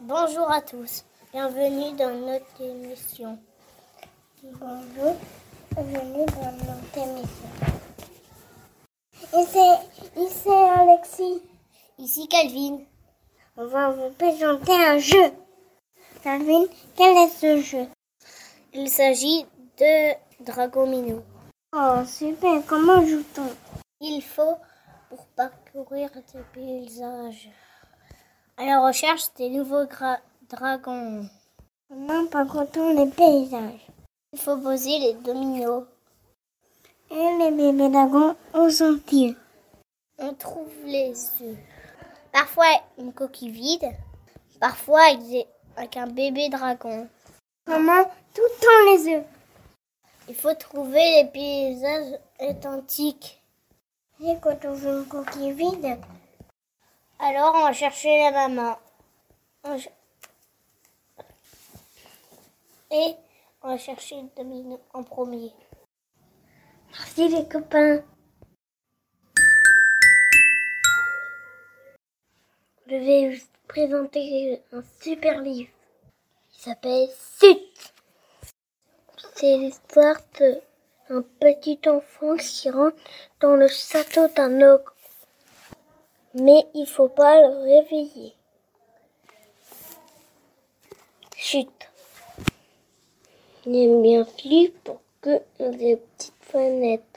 Bonjour à tous, bienvenue dans notre émission. Bonjour, bienvenue dans notre émission. Ici Alexis. Ici Calvin. On va vous présenter un jeu. Calvin, quel est ce jeu? Il s'agit de Dragomino. Oh, super, comment joue-t-on? Il faut pour parcourir des paysages à la recherche des nouveaux dragons. Comment parcourt-on les paysages? Il faut poser les dominos. Et les bébés dragons, où sont-ils? On trouve les œufs. Parfois une coquille vide, parfois avec un bébé dragon. Comment tout-on les œufs? Il faut trouver les paysages authentiques. Et quand on veut une coquille vide? Alors on va chercher la maman. Et on va chercher le domino en premier. Merci les copains. Je vais vous présenter un super livre. Il s'appelle Chut. C'est l'histoire d'un petit enfant qui rentre dans le château d'un ogre. Mais il faut pas le réveiller. Chut. Il est bien fait pour que des petites fenêtres.